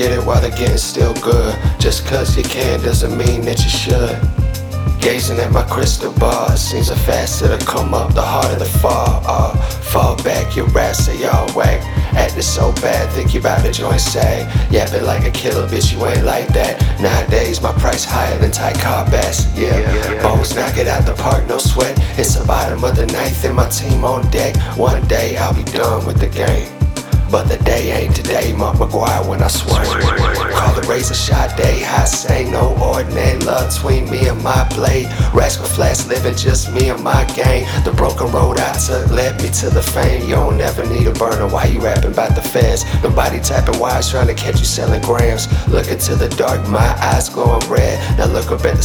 get it while the getting's still good. Just cause you can doesn't mean that you should. Gazing at my crystal ball, it seems the faster to come up, the harder to fall. Fall back, your raps say y'all whack. Acting so bad, think you bout to join sag. Yapping like a killer, bitch, you ain't like that. Nowadays, my price higher than tight car bass. Yeah, bones knock it out the park, no sweat. It's the bottom of the ninth and my team on deck. One day I'll be done with the game, but the day ain't today. Mark McGuire when I swing. Call the razor shot day. I say no ordinary love between me and my blade. Rascal Flash living just me and my gang. The broken road I took led me to the fame. You don't ever need a burner. Why you rapping about the feds? Nobody tapping wires trying to catch you selling grams. Look into the dark, my eyes glowing red. Now look up at the